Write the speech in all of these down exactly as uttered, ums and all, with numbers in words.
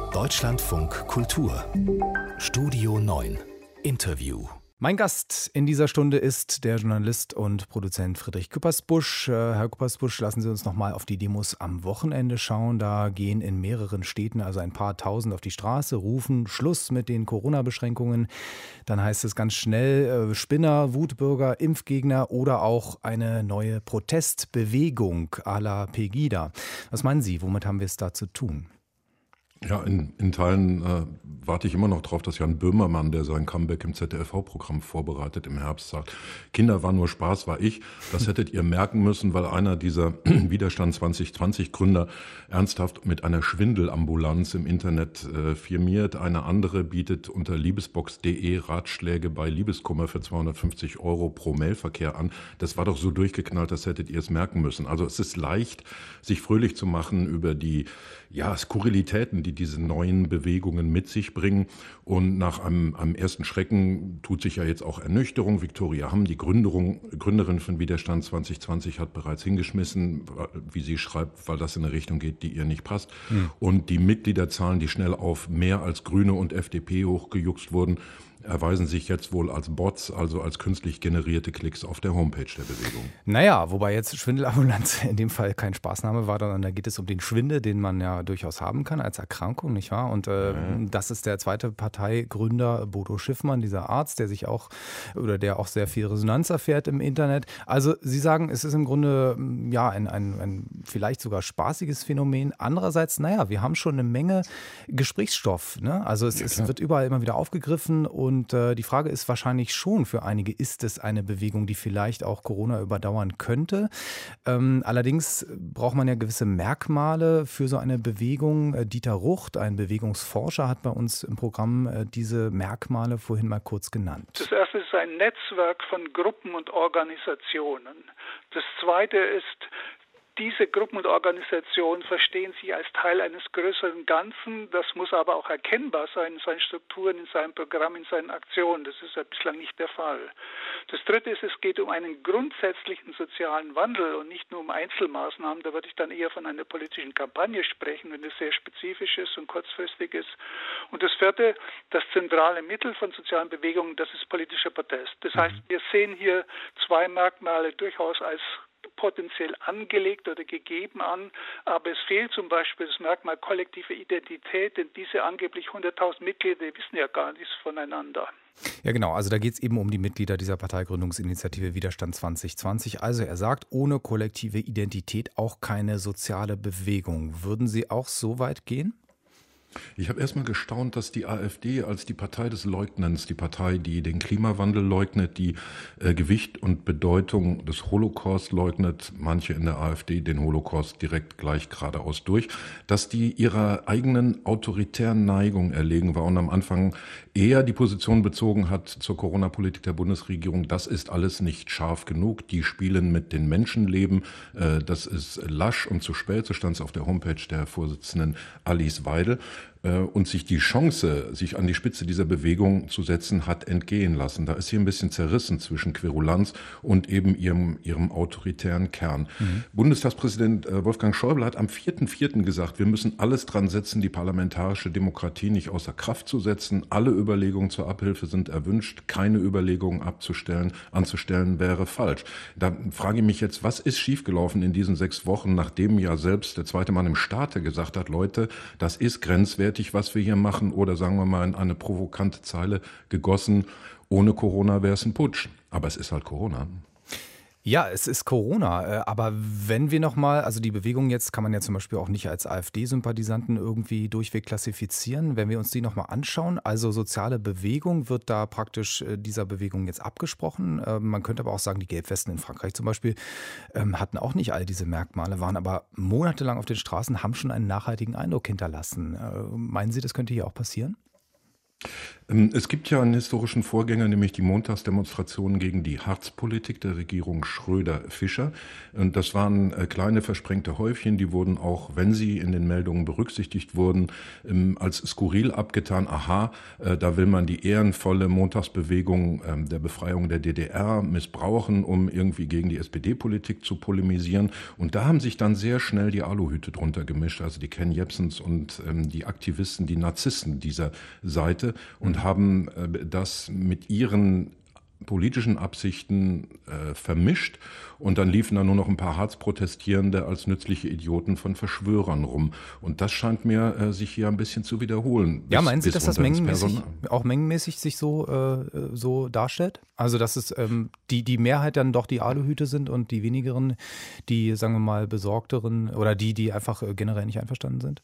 Deutschlandfunk Kultur Studio neun Interview. Mein Gast in dieser Stunde ist der Journalist und Produzent Friedrich Küppersbusch. Herr Küppersbusch, lassen Sie uns noch mal auf die Demos am Wochenende schauen. Da gehen in mehreren Städten also ein paar Tausend auf die Straße, rufen Schluss mit den Corona-Beschränkungen. Dann heißt es ganz schnell äh, Spinner, Wutbürger, Impfgegner oder auch eine neue Protestbewegung à la Pegida. Was meinen Sie, womit haben wir es da zu tun? Ja, in, in Teilen äh, warte ich immer noch drauf, dass Jan Böhmermann, der sein Comeback im Z D F V-Programm vorbereitet im Herbst, sagt, Kinder war nur Spaß, war ich. Das hättet ihr merken müssen, weil einer dieser Widerstand zwanzig zwanzig Gründer ernsthaft mit einer Schwindelambulanz im Internet äh, firmiert. Eine andere bietet unter liebesbox punkt de Ratschläge bei Liebeskummer für zweihundertfünfzig Euro pro Mailverkehr an. Das war doch so durchgeknallt, das hättet ihr es merken müssen. Also es ist leicht, sich fröhlich zu machen über die ja, Skurrilitäten, die diese neuen Bewegungen mit sich bringen. Und nach einem, einem ersten Schrecken tut sich ja jetzt auch Ernüchterung. Viktoria Hamm, die Gründerung, Gründerin von Widerstand zwanzig zwanzig, hat bereits hingeschmissen, wie sie schreibt, weil das in eine Richtung geht, die ihr nicht passt. Hm. Und die Mitgliederzahlen, die schnell auf mehr als Grüne und F D P hochgejuckst wurden, erweisen sich jetzt wohl als Bots, also als künstlich generierte Klicks auf der Homepage der Bewegung. Naja, wobei jetzt Schwindelambulanz in dem Fall kein Spaßname war, sondern da geht es um den Schwindel, den man ja durchaus haben kann als Erkrankung, nicht wahr? Und äh, ja. das ist der zweite Parteigründer Bodo Schiffmann, dieser Arzt, der sich auch oder der auch sehr viel Resonanz erfährt im Internet. Also Sie sagen, es ist im Grunde ja ein, ein, ein vielleicht sogar spaßiges Phänomen. Andererseits, naja, wir haben schon eine Menge Gesprächsstoff, ne? Also es, ja, es wird überall immer wieder aufgegriffen und Und äh, die Frage ist wahrscheinlich schon für einige, ist es eine Bewegung, die vielleicht auch Corona überdauern könnte? Ähm, allerdings braucht man ja gewisse Merkmale für so eine Bewegung. Äh, Dieter Rucht, ein Bewegungsforscher, hat bei uns im Programm äh, diese Merkmale vorhin mal kurz genannt. Das erste ist ein Netzwerk von Gruppen und Organisationen. Das zweite ist, diese Gruppen und Organisationen verstehen sich als Teil eines größeren Ganzen. Das muss aber auch erkennbar sein in seinen Strukturen, in seinem Programm, in seinen Aktionen. Das ist ja bislang nicht der Fall. Das Dritte ist, es geht um einen grundsätzlichen sozialen Wandel und nicht nur um Einzelmaßnahmen. Da würde ich dann eher von einer politischen Kampagne sprechen, wenn es sehr spezifisch ist und kurzfristig ist. Und das Vierte, das zentrale Mittel von sozialen Bewegungen, das ist politischer Protest. Das heißt, wir sehen hier zwei Merkmale durchaus als potenziell angelegt oder gegeben an, aber es fehlt zum Beispiel das Merkmal kollektive Identität, denn diese angeblich hunderttausend Mitglieder, die wissen ja gar nichts voneinander. Ja genau, also da geht es eben um die Mitglieder dieser Parteigründungsinitiative Widerstand zwanzig zwanzig. Also er sagt, ohne kollektive Identität auch keine soziale Bewegung. Würden Sie auch so weit gehen? Ich habe erstmal gestaunt, dass die AfD als die Partei des Leugnens, die Partei, die den Klimawandel leugnet, die äh, Gewicht und Bedeutung des Holocaust leugnet, manche in der AfD den Holocaust direkt gleich geradeaus durch, dass die ihrer eigenen autoritären Neigung erlegen war und am Anfang eher die Position bezogen hat zur Corona-Politik der Bundesregierung, das ist alles nicht scharf genug, die spielen mit den Menschenleben, äh, das ist lasch und zu spät, so stand es auf der Homepage der Vorsitzenden Alice Weidel. Und sich die Chance, sich an die Spitze dieser Bewegung zu setzen, hat entgehen lassen. Da ist sie ein bisschen zerrissen zwischen Querulanz und eben ihrem, ihrem autoritären Kern. Mhm. Bundestagspräsident Wolfgang Schäuble hat am vierten vierten gesagt, wir müssen alles dran setzen, die parlamentarische Demokratie nicht außer Kraft zu setzen. Alle Überlegungen zur Abhilfe sind erwünscht. Keine Überlegungen abzustellen, anzustellen wäre falsch. Da frage ich mich jetzt, was ist schiefgelaufen in diesen sechs Wochen, nachdem ja selbst der zweite Mann im Staate gesagt hat, Leute, das ist grenzwertig, was wir hier machen, oder sagen wir mal in eine provokante Zeile gegossen, ohne Corona wäre es ein Putsch. Aber es ist halt Corona. Ja, es ist Corona, aber wenn wir nochmal, also die Bewegung jetzt kann man ja zum Beispiel auch nicht als AfD-Sympathisanten irgendwie durchweg klassifizieren, wenn wir uns die nochmal anschauen, also soziale Bewegung wird da praktisch dieser Bewegung jetzt abgesprochen. Man könnte aber auch sagen, die Gelbwesten in Frankreich zum Beispiel hatten auch nicht all diese Merkmale, waren aber monatelang auf den Straßen, haben schon einen nachhaltigen Eindruck hinterlassen. Meinen Sie, das könnte hier auch passieren? Es gibt ja einen historischen Vorgänger, nämlich die Montagsdemonstrationen gegen die Hartz-Politik der Regierung Schröder-Fischer. Und das waren kleine versprengte Häufchen, die wurden auch, wenn sie in den Meldungen berücksichtigt wurden, als skurril abgetan. Aha, da will man die ehrenvolle Montagsbewegung der Befreiung der D D R missbrauchen, um irgendwie gegen die S P D-Politik zu polemisieren. Und da haben sich dann sehr schnell die Aluhüte drunter gemischt, also die Ken Jebsens und die Aktivisten, die Narzissten dieser Seite, und haben das mit ihren politischen Absichten äh, vermischt, und dann liefen da nur noch ein paar Harz-Protestierende als nützliche Idioten von Verschwörern rum. Und das scheint mir äh, sich hier ein bisschen zu wiederholen. Ja, bis, meinen Sie, dass das mengenmäßig, auch mengenmäßig sich so, äh, so darstellt? Also dass es ähm, die, die Mehrheit dann doch die Aluhüte sind und die wenigeren, die, sagen wir mal, besorgteren oder die, die einfach äh, generell nicht einverstanden sind?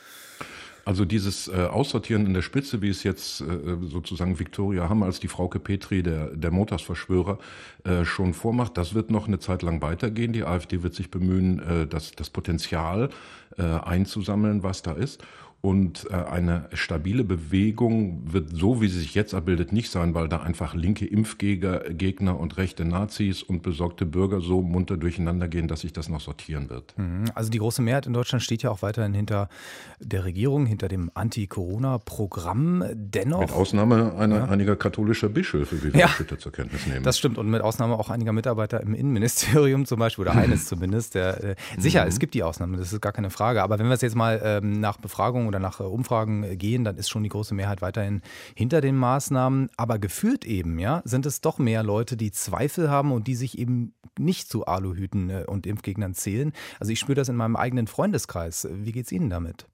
Also dieses äh, Aussortieren in der Spitze, wie es jetzt äh, sozusagen Viktoria Hamm als die Frauke Petri der, der Montagsverschwörer äh, schon vormacht, das wird noch eine Zeit lang weitergehen. Die AfD wird sich bemühen, äh, das, das Potenzial äh, einzusammeln, was da ist. Und äh, eine stabile Bewegung wird, so wie sie sich jetzt abbildet, nicht sein, weil da einfach linke Impfgegner Gegner und rechte Nazis und besorgte Bürger so munter durcheinander gehen, dass sich das noch sortieren wird. Also die große Mehrheit in Deutschland steht ja auch weiterhin hinter der Regierung, hinter dem Anti-Corona-Programm. Dennoch, mit Ausnahme einer, ja. einiger katholischer Bischöfe, wie wir ja, später zur Kenntnis nehmen. Das stimmt, und mit Ausnahme auch einiger Mitarbeiter im Innenministerium zum Beispiel, oder eines zumindest. Der, äh, sicher, mhm. es gibt die Ausnahmen, das ist gar keine Frage. Aber wenn wir es jetzt mal ähm, nach Befragungen oder nach Umfragen gehen, dann ist schon die große Mehrheit weiterhin hinter den Maßnahmen. Aber gefühlt eben, ja, sind es doch mehr Leute, die Zweifel haben und die sich eben nicht zu Aluhüten und Impfgegnern zählen. Also ich spüre das in meinem eigenen Freundeskreis. Wie geht's Ihnen damit?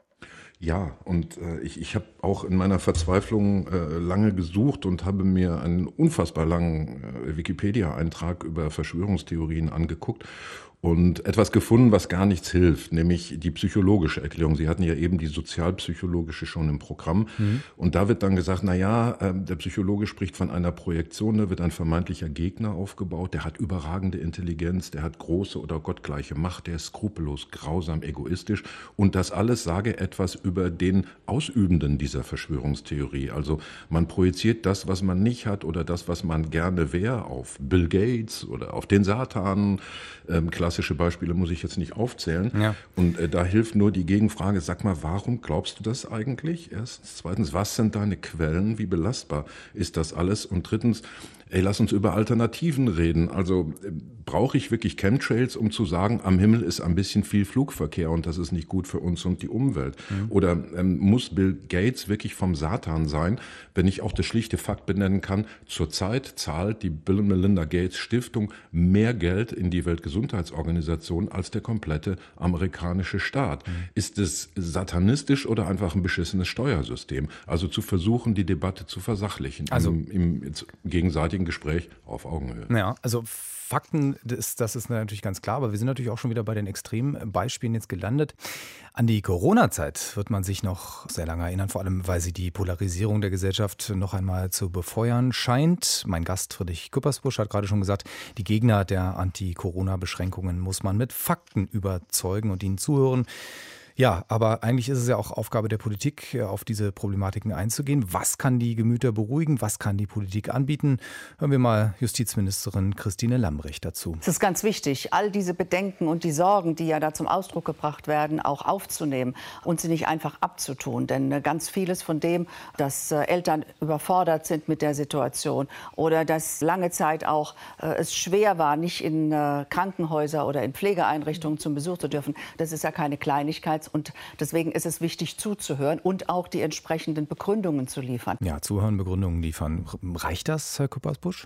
Ja, und äh, ich, ich habe auch in meiner Verzweiflung äh, lange gesucht und habe mir einen unfassbar langen äh, Wikipedia-Eintrag über Verschwörungstheorien angeguckt und etwas gefunden, was gar nichts hilft, nämlich die psychologische Erklärung. Sie hatten ja eben die sozialpsychologische schon im Programm. Mhm. Und da wird dann gesagt, na ja, äh, der Psychologe spricht von einer Projektion, da wird ein vermeintlicher Gegner aufgebaut, der hat überragende Intelligenz, der hat große oder gottgleiche Macht, der ist skrupellos, grausam, egoistisch. Und das alles sage etwas über den Ausübenden dieser Verschwörungstheorie. Also man projiziert das, was man nicht hat oder das, was man gerne wäre, auf Bill Gates oder auf den Satan. Ähm, klassische Beispiele muss ich jetzt nicht aufzählen. Ja. Und äh, da hilft nur die Gegenfrage, sag mal, warum glaubst du das eigentlich? Erstens. Zweitens, was sind deine Quellen? Wie belastbar ist das alles? Und drittens, ey, lass uns über Alternativen reden. Also äh, brauche ich wirklich Chemtrails, um zu sagen, am Himmel ist ein bisschen viel Flugverkehr und das ist nicht gut für uns und die Umwelt? Mhm. Oder ähm, muss Bill Gates wirklich vom Satan sein, wenn ich auch das schlichte Fakt benennen kann, zurzeit zahlt die Bill und Melinda Gates Stiftung mehr Geld in die Weltgesundheitsorganisation als der komplette amerikanische Staat. Mhm. Ist es satanistisch oder einfach ein beschissenes Steuersystem? Also zu versuchen, die Debatte zu versachlichen, also im, im, im gegenseitigen Gespräch auf Augenhöhe. Ja, also Fakten, das, das ist natürlich ganz klar, aber wir sind natürlich auch schon wieder bei den Extrembeispielen jetzt gelandet. An die Corona-Zeit wird man sich noch sehr lange erinnern, vor allem, weil sie die Polarisierung der Gesellschaft noch einmal zu befeuern scheint. Mein Gast Friedrich Küppersbusch hat gerade schon gesagt, die Gegner der Anti-Corona-Beschränkungen muss man mit Fakten überzeugen und ihnen zuhören. Ja, aber eigentlich ist es ja auch Aufgabe der Politik, auf diese Problematiken einzugehen. Was kann die Gemüter beruhigen? Was kann die Politik anbieten? Hören wir mal Justizministerin Christine Lambrecht dazu. Es ist ganz wichtig, all diese Bedenken und die Sorgen, die ja da zum Ausdruck gebracht werden, auch aufzunehmen und sie nicht einfach abzutun. Denn ganz vieles von dem, dass Eltern überfordert sind mit der Situation oder dass lange Zeit auch äh, es schwer war, nicht in äh, Krankenhäuser oder in Pflegeeinrichtungen zum Besuch zu dürfen, das ist ja keine Kleinigkeit. Und deswegen ist es wichtig, zuzuhören und auch die entsprechenden Begründungen zu liefern. Ja, zuhören, Begründungen liefern. Reicht das, Herr Küppersbusch?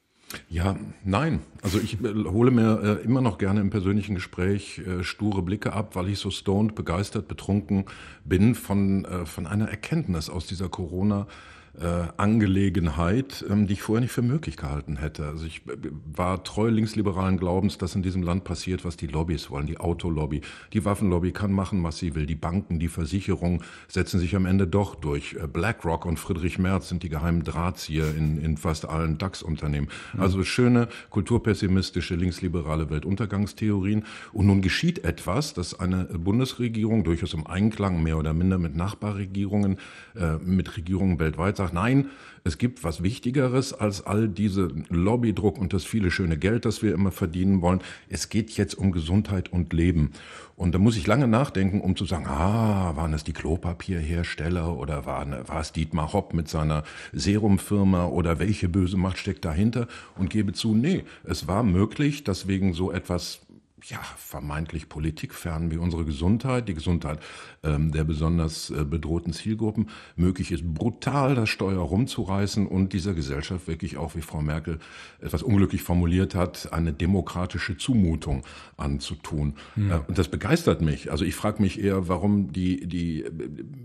Ja, nein. Also ich äh, hole mir äh, immer noch gerne im persönlichen Gespräch äh, sture Blicke ab, weil ich so stoned, begeistert, betrunken bin von, äh, von einer Erkenntnis aus dieser Corona- Äh, Angelegenheit, ähm, die ich vorher nicht für möglich gehalten hätte. Also ich äh, war treu linksliberalen Glaubens, dass in diesem Land passiert, was die Lobbys wollen. Die Autolobby, die Waffenlobby kann machen, was sie will. Die Banken, die Versicherungen setzen sich am Ende doch durch. Äh, BlackRock und Friedrich Merz sind die geheimen Drahtzieher in, in fast allen DAX-Unternehmen. Mhm. Also schöne, kulturpessimistische, linksliberale Weltuntergangstheorien. Und nun geschieht etwas, dass eine Bundesregierung durchaus im Einklang mehr oder minder mit Nachbarregierungen, äh, mit Regierungen weltweit sagt, nein, es gibt was Wichtigeres als all diese Lobbydruck und das viele schöne Geld, das wir immer verdienen wollen. Es geht jetzt um Gesundheit und Leben. Und da muss ich lange nachdenken, um zu sagen, ah, waren es die Klopapierhersteller oder war, war es Dietmar Hopp mit seiner Serumfirma oder welche böse Macht steckt dahinter? Und gebe zu, nee, es war möglich, dass wegen so etwas ja, vermeintlich politikfern wie unsere Gesundheit, die Gesundheit ähm, der besonders äh, bedrohten Zielgruppen, möglich ist, brutal das Steuer rumzureißen und dieser Gesellschaft wirklich auch, wie Frau Merkel etwas unglücklich formuliert hat, eine demokratische Zumutung anzutun. Mhm. Äh, und das begeistert mich. Also ich frage mich eher, warum die, die äh,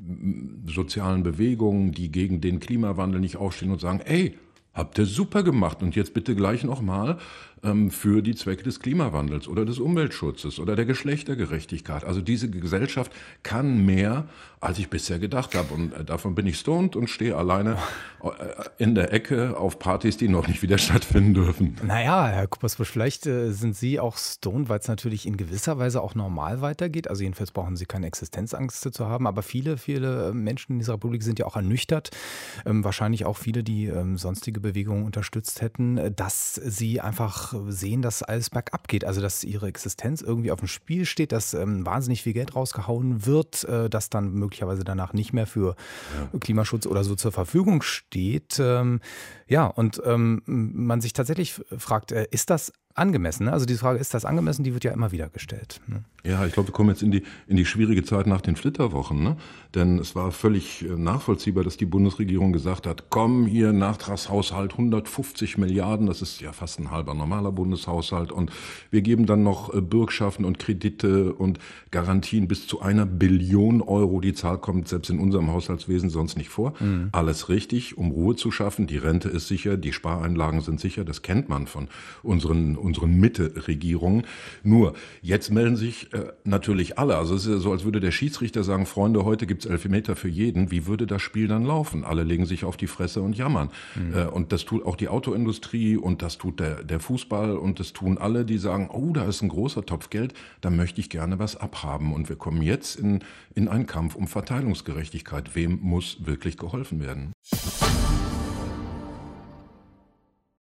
sozialen Bewegungen, die gegen den Klimawandel nicht aufstehen und sagen, ey, habt ihr super gemacht und jetzt bitte gleich nochmal ähm, für die Zwecke des Klimawandels oder des Umweltschutzes oder der Geschlechtergerechtigkeit. Also diese Gesellschaft kann mehr, als ich bisher gedacht habe. Und äh, davon bin ich stoned und stehe alleine äh, in der Ecke auf Partys, die noch nicht wieder stattfinden dürfen. Naja, Herr Kuppersbusch, vielleicht äh, sind Sie auch stoned, weil es natürlich in gewisser Weise auch normal weitergeht. Also jedenfalls brauchen Sie keine Existenzangst zu haben. Aber viele, viele Menschen in dieser Republik sind ja auch ernüchtert. Ähm, wahrscheinlich auch viele, die ähm, sonstige Bewegungen unterstützt hätten, dass sie einfach sehen, dass alles bergab geht. Also dass ihre Existenz irgendwie auf dem Spiel steht, dass ähm, wahnsinnig viel Geld rausgehauen wird, äh, das dann möglicherweise danach nicht mehr für ja. Klimaschutz oder so zur Verfügung steht. Ähm, ja, und ähm, man sich tatsächlich fragt, äh, ist das angemessen? Ne? Also diese Frage, ist das angemessen, die wird ja immer wieder gestellt. Ne? Ja, ich glaube, wir kommen jetzt in die, in die schwierige Zeit nach den Flitterwochen. Ne? Denn es war völlig nachvollziehbar, dass die Bundesregierung gesagt hat, komm, hier Nachtragshaushalt hundertfünfzig Milliarden, das ist ja fast ein halber normaler Bundeshaushalt. Und wir geben dann noch Bürgschaften und Kredite und Garantien bis zu einer Billion Euro. Die Zahl kommt selbst in unserem Haushaltswesen sonst nicht vor. Mhm. Alles richtig, um Ruhe zu schaffen. Die Rente ist sicher, die Spareinlagen sind sicher. Das kennt man von unseren unseren Mitte-Regierungen. Nur, jetzt melden sich äh, natürlich alle. Also es ist ja so, als würde der Schiedsrichter sagen, Freunde, heute gibt's Elfmeter für jeden. Wie würde das Spiel dann laufen? Alle legen sich auf die Fresse und jammern. Mhm. Äh, und das tut auch die Autoindustrie und das tut der, der Fußball und das tun alle, die sagen, oh, da ist ein großer Topf Geld, da möchte ich gerne was abhaben. Und wir kommen jetzt in, in einen Kampf um Verteilungsgerechtigkeit. Wem muss wirklich geholfen werden?